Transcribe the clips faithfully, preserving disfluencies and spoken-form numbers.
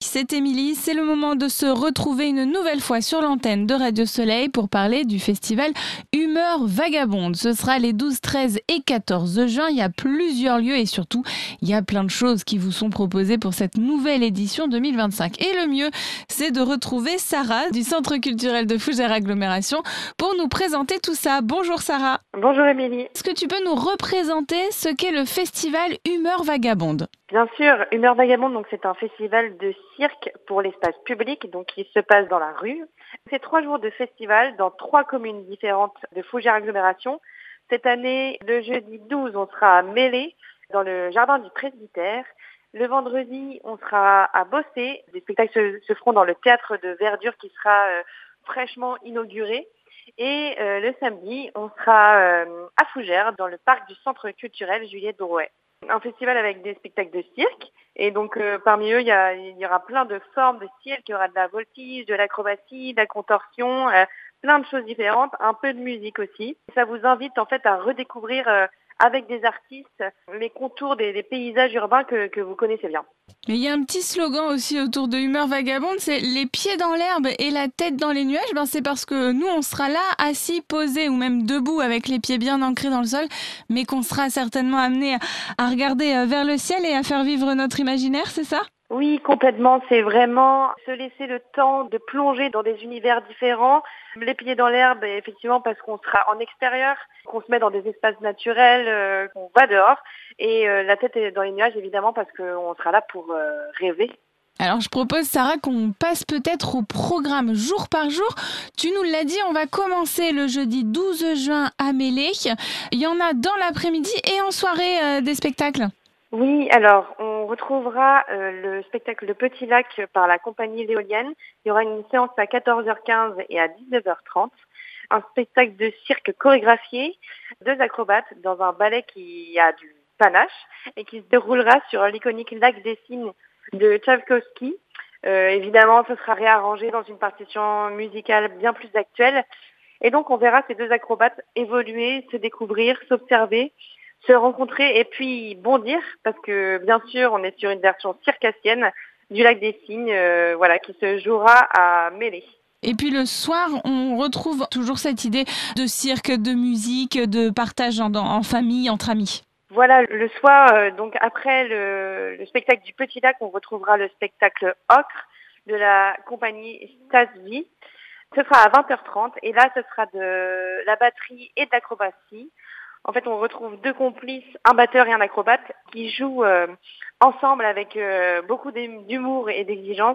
c'est Émilie. C'est le moment de se retrouver une nouvelle fois sur l'antenne de Radio Soleil pour parler du festival Humeur Vagabonde. Ce sera les douze, treize et quatorze juin. Il y a plusieurs lieux et surtout, il y a plein de choses qui vous sont proposées pour cette nouvelle édition deux mille vingt-cinq. Et le mieux, c'est de retrouver Sarah du Centre culturel de Fougères Agglomération pour nous présenter tout ça. Bonjour Sarah. Bonjour Émilie. Est-ce que tu peux nous représenter ce qu'est le festival Humeur Vagabonde ? Bien sûr, Humeur Vagabonde, donc c'est un festival de cirque pour l'espace public, donc qui se passe dans la rue. C'est trois jours de festival dans trois communes différentes de Fougères Agglomération. Cette année, le jeudi douze, on sera à Mêlée, dans le jardin du presbytère. Le vendredi, on sera à Bossé. Des spectacles se, se feront dans le théâtre de Verdure qui sera euh, fraîchement inauguré. Et euh, le samedi, on sera euh, à Fougères, dans le parc du centre culturel Juliette Drouet. Un festival avec des spectacles de cirque. Et donc, euh, parmi eux, il y, a, il y aura plein de formes de cirque. Il y aura de la voltige, de l'acrobatie, de la contorsion, euh, plein de choses différentes, un peu de musique aussi. Ça vous invite en fait à redécouvrir euh, avec des artistes les contours des, des paysages urbains que, que vous connaissez bien. Mais il y a un petit slogan aussi autour de Humeur Vagabonde, c'est les pieds dans l'herbe et la tête dans les nuages. Ben c'est parce que nous, on sera là, assis, posés ou même debout avec les pieds bien ancrés dans le sol, mais qu'on sera certainement amené à regarder vers le ciel et à faire vivre notre imaginaire, c'est ça ? Oui, complètement. C'est vraiment se laisser le temps de plonger dans des univers différents. Les pieds dans l'herbe, effectivement, parce qu'on sera en extérieur, qu'on se met dans des espaces naturels, euh, qu'on va dehors. Et euh, la tête est dans les nuages, évidemment, parce qu'on sera là pour euh, rêver. Alors, je propose, Sarah, qu'on passe peut-être au programme jour par jour. Tu nous l'as dit, on va commencer le jeudi douze juin à Mêlée. Il y en a dans l'après-midi et en soirée euh, des spectacles. Oui, alors on retrouvera euh, le spectacle Le Petit Lac par la compagnie L'éolienne. Il y aura une séance à quatorze heures quinze et à dix-neuf heures trente. Un spectacle de cirque chorégraphié, deux acrobates dans un ballet qui a du panache et qui se déroulera sur l'iconique lac des Cygnes de Tchaïkovski. Euh, évidemment, ce sera réarrangé dans une partition musicale bien plus actuelle. Et donc on verra ces deux acrobates évoluer, se découvrir, s'observer, se rencontrer et puis bondir, parce que bien sûr, on est sur une version circassienne du lac des Cygnes, euh, voilà, qui se jouera à Mêlée. Et puis le soir, on retrouve toujours cette idée de cirque, de musique, de partage en, en famille, entre amis. Voilà, le soir, euh, donc après le, le spectacle du Petit Lac, on retrouvera le spectacle Ocre de la compagnie Stasvi. Ce sera à vingt heures trente et là, ce sera de la batterie et de l'acrobatie. En fait, on retrouve deux complices, un batteur et un acrobate, qui jouent euh, ensemble avec euh, beaucoup d'humour et d'exigence.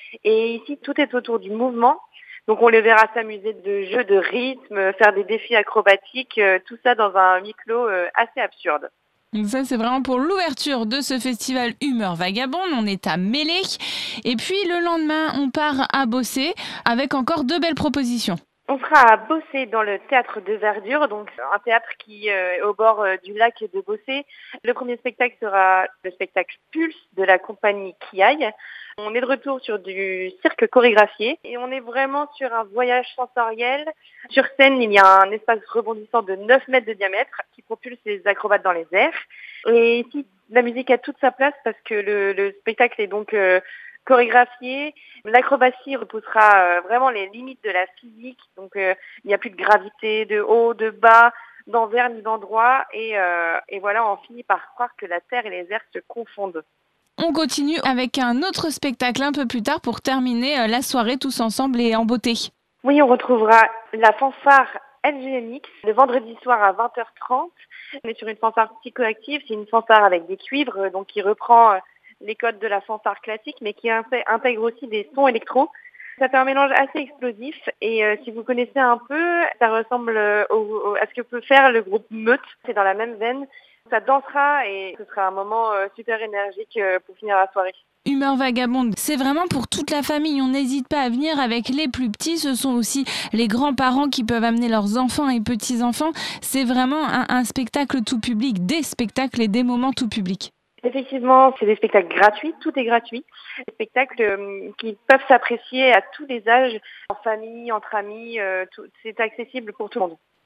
Et ici, tout est autour du mouvement. Donc, on les verra s'amuser de jeux de rythme, faire des défis acrobatiques, euh, tout ça dans un huis clos euh, assez absurde. Donc ça, c'est vraiment pour l'ouverture de ce festival Humeur Vagabonde. On est à Mêlée. Et puis, le lendemain, on part à Bossé avec encore deux belles propositions. On sera à Bossé dans le théâtre de Verdure, donc un théâtre qui euh, est au bord euh, du lac de Bossé. Le premier spectacle sera le spectacle Pulse de la compagnie Kiaï. On est de retour sur du cirque chorégraphié et on est vraiment sur un voyage sensoriel. Sur scène, il y a un espace rebondissant de neuf mètres de diamètre qui propulse les acrobates dans les airs. Et ici, la musique a toute sa place parce que le, le spectacle est donc euh, chorégraphié. L'acrobatie repoussera euh, vraiment les limites de la physique. Donc, euh, il n'y a plus de gravité, de haut, de bas, d'envers ni d'endroit. Et, euh, et voilà, on finit par croire que la terre et les airs se confondent. On continue avec un autre spectacle un peu plus tard pour terminer la soirée tous ensemble et en beauté. Oui, on retrouvera la fanfare L G M X le vendredi soir à vingt heures trente. On est sur une fanfare psychoactive. C'est une fanfare avec des cuivres, donc qui reprend les codes de la fanfare classique, mais qui intègre aussi des sons électro. Ça fait un mélange assez explosif et euh, si vous connaissez un peu, ça ressemble au, au, à ce que peut faire le groupe Meute. C'est dans la même veine. Ça dansera et ce sera un moment euh, super énergique euh, pour finir la soirée. Humeur Vagabonde, c'est vraiment pour toute la famille. On n'hésite pas à venir avec les plus petits. Ce sont aussi les grands-parents qui peuvent amener leurs enfants et petits-enfants. C'est vraiment un, un spectacle tout public, des spectacles et des moments tout public. Effectivement, c'est des spectacles gratuits, tout est gratuit. Des spectacles euh, qui peuvent s'apprécier à tous les âges, en famille, entre amis, euh, tout, c'est accessible pour tout le monde.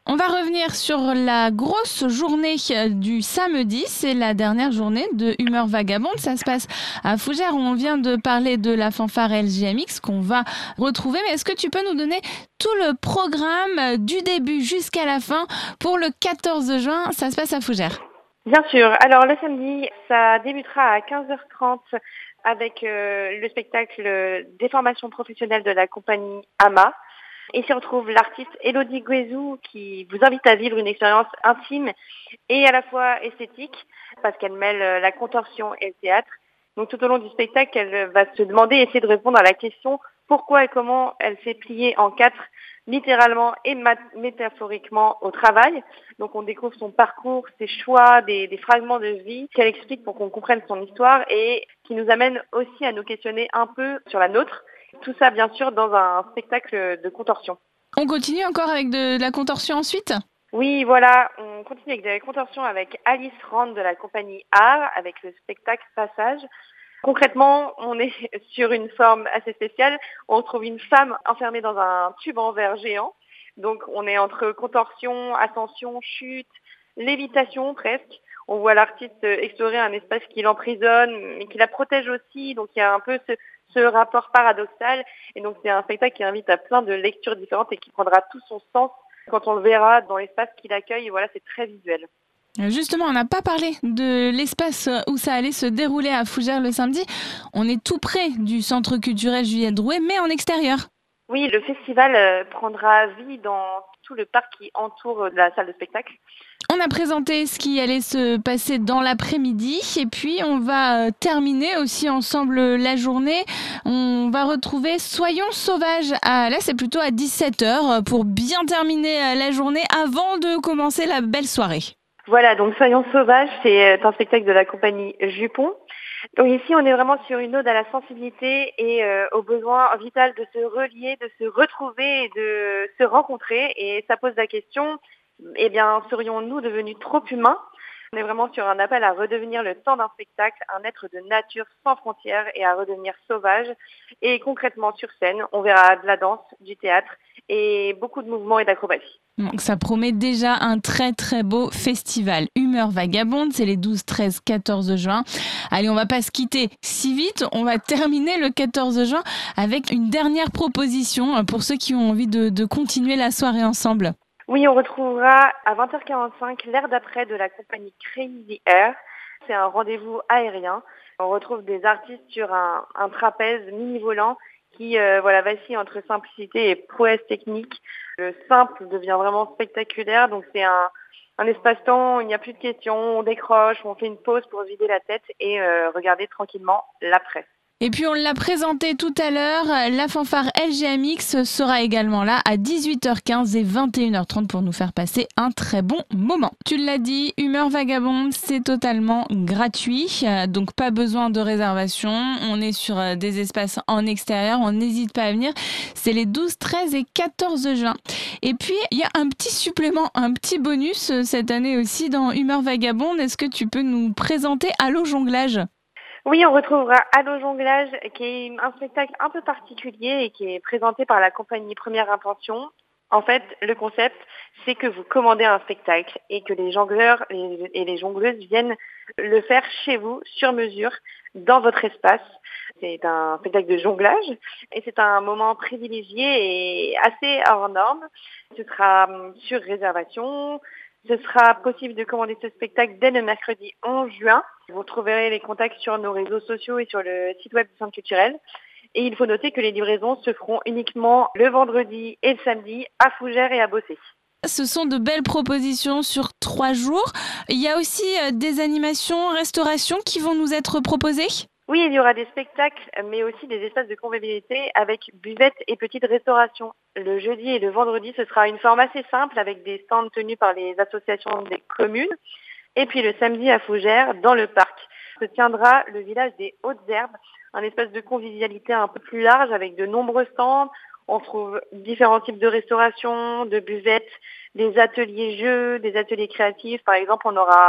On va revenir sur la grosse journée du samedi. C'est la dernière journée de Humeur Vagabonde. Ça se passe à Fougères. On vient de parler de la fanfare L G M X qu'on va retrouver. Mais est-ce que tu peux nous donner tout le programme du début jusqu'à la fin pour le quatorze juin? Ça se passe à Fougères. Bien sûr. Alors le samedi, ça débutera à quinze heures trente avec euh, le spectacle des formations professionnelles de la compagnie A M A. Et s'y retrouve l'artiste Elodie Guézou qui vous invite à vivre une expérience intime et à la fois esthétique parce qu'elle mêle la contorsion et le théâtre. Donc tout au long du spectacle, elle va se demander et essayer de répondre à la question pourquoi et comment elle s'est pliée en quatre, littéralement et mat- métaphoriquement au travail. Donc on découvre son parcours, ses choix, des, des fragments de vie qu'elle explique pour qu'on comprenne son histoire et qui nous amène aussi à nous questionner un peu sur la nôtre. Tout ça, bien sûr, dans un spectacle de contorsion. On continue encore avec de la contorsion ensuite ? Oui, voilà, on continue avec de la contorsion avec Alice Rand de la compagnie Art, avec le spectacle Passage. Concrètement, on est sur une forme assez spéciale. On retrouve une femme enfermée dans un tube en verre géant. Donc, on est entre contorsion, ascension, chute, lévitation presque. On voit l'artiste explorer un espace qui l'emprisonne, mais qui la protège aussi. Donc, il y a un peu ce, ce rapport paradoxal. Et donc, c'est un spectacle qui invite à plein de lectures différentes et qui prendra tout son sens quand on le verra dans l'espace qu'il accueille. Et voilà, c'est très visuel. Justement, on n'a pas parlé de l'espace où ça allait se dérouler à Fougères le samedi. On est tout près du centre culturel Juliette Drouet, mais en extérieur. Oui, le festival prendra vie dans tout le parc qui entoure la salle de spectacle. On a présenté ce qui allait se passer dans l'après-midi et puis on va terminer aussi ensemble la journée. On va retrouver Soyons sauvages. Ah, là, c'est plutôt à dix-sept heures pour bien terminer la journée avant de commencer la belle soirée. Voilà, donc Soyons sauvages, c'est un spectacle de la compagnie Jupon. Donc ici, on est vraiment sur une ode à la sensibilité et euh, au besoin vital de se relier, de se retrouver et de se rencontrer. Et ça pose la question, eh bien, serions-nous devenus trop humains ? On est vraiment sur un appel à redevenir le temps d'un spectacle, un être de nature sans frontières et à redevenir sauvage. Et concrètement, sur scène, on verra de la danse, du théâtre et beaucoup de mouvements et d'acrobatie. Donc ça promet déjà un très très beau festival. Humeur Vagabonde, c'est les douze, treize, quatorze juin. Allez, on va pas se quitter si vite. On va terminer le quatorze juin avec une dernière proposition pour ceux qui ont envie de, de continuer la soirée ensemble. Oui, on retrouvera à vingt heures quarante-cinq l'air d'après de la compagnie Crazy Air. C'est un rendez-vous aérien. On retrouve des artistes sur un, un trapèze mini-volant qui euh, voilà, vacille entre simplicité et prouesse technique. Le simple devient vraiment spectaculaire. Donc c'est un, un espace-temps où il n'y a plus de questions, on décroche, on fait une pause pour vider la tête et euh, regarder tranquillement l'après. Et puis on l'a présenté tout à l'heure, la fanfare L G M X sera également là à dix-huit heures quinze et vingt et une heures trente pour nous faire passer un très bon moment. Tu l'as dit, Humeur Vagabonde, c'est totalement gratuit, donc pas besoin de réservation. On est sur des espaces en extérieur, on n'hésite pas à venir. C'est les douze, treize et quatorze juin. Et puis il y a un petit supplément, un petit bonus cette année aussi dans Humeur Vagabonde. Est-ce que tu peux nous présenter Allo Jonglage ? Oui, on retrouvera Allo Jonglage, qui est un spectacle un peu particulier et qui est présenté par la compagnie Première Intention. En fait, le concept, c'est que vous commandez un spectacle et que les jongleurs et les jongleuses viennent le faire chez vous, sur mesure, dans votre espace. C'est un spectacle de jonglage et c'est un moment privilégié et assez hors norme. Ce sera sur réservation. Ce sera possible de commander ce spectacle dès le mercredi onze juin. Vous trouverez les contacts sur nos réseaux sociaux et sur le site web du Centre culturel. Et il faut noter que les livraisons se feront uniquement le vendredi et le samedi à Fougères et à Bossé. Ce sont de belles propositions sur trois jours. Il y a aussi des animations, restaurations qui vont nous être proposées ? Oui, il y aura des spectacles, mais aussi des espaces de convivialité avec buvette et petite restauration. Le jeudi et le vendredi, ce sera une forme assez simple avec des stands tenus par les associations des communes. Et puis le samedi à Fougères, dans le parc, se tiendra le village des Hautes-Herbes, un espace de convivialité un peu plus large avec de nombreux stands. On trouve différents types de restauration, de buvettes, des ateliers jeux, des ateliers créatifs. Par exemple, on aura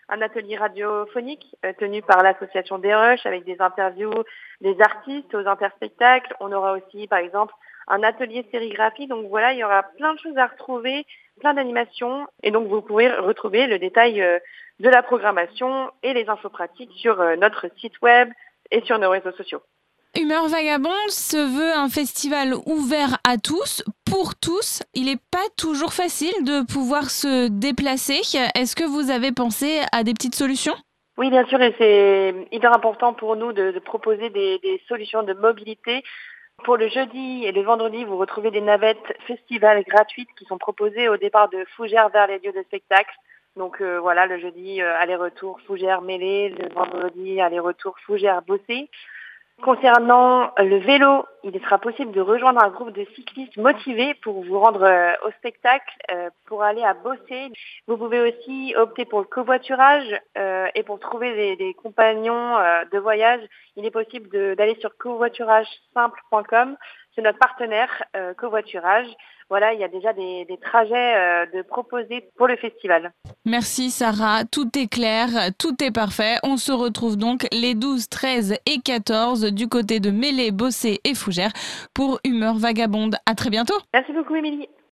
un atelier radiophonique euh, tenu par l'association des Rushs avec des interviews des artistes aux interspectacles. On aura aussi, par exemple, un atelier sérigraphie. Donc voilà, il y aura plein de choses à retrouver, plein d'animations. Et donc vous pourrez retrouver le détail euh, de la programmation et les infos pratiques sur euh, notre site web et sur nos réseaux sociaux. Humeur Vagabonde se veut un festival ouvert à tous, pour tous. Il n'est pas toujours facile de pouvoir se déplacer. Est-ce que vous avez pensé à des petites solutions ? Oui, bien sûr, et c'est hyper important pour nous de, de proposer des, des solutions de mobilité. Pour le jeudi et le vendredi, vous retrouvez des navettes festivals gratuites qui sont proposées au départ de Fougères vers les lieux de spectacle. Donc euh, voilà, le jeudi, euh, aller-retour Fougères-Mêlée, le vendredi, aller-retour Fougères-Bossé. Concernant le vélo, il sera possible de rejoindre un groupe de cyclistes motivés pour vous rendre euh, au spectacle, euh, pour aller à Bossé. Vous pouvez aussi opter pour le covoiturage euh, et pour trouver des, des compagnons euh, de voyage, il est possible de, d'aller sur covoiturage simple point com. C'est notre partenaire euh, Covoiturage. Voilà, il y a déjà des, des trajets euh, de proposés pour le festival. Merci Sarah, tout est clair, tout est parfait. On se retrouve donc les douze, treize et quatorze du côté de Mêlée, Bossé et Fougères pour Humeur Vagabonde. À très bientôt. Merci beaucoup Émilie.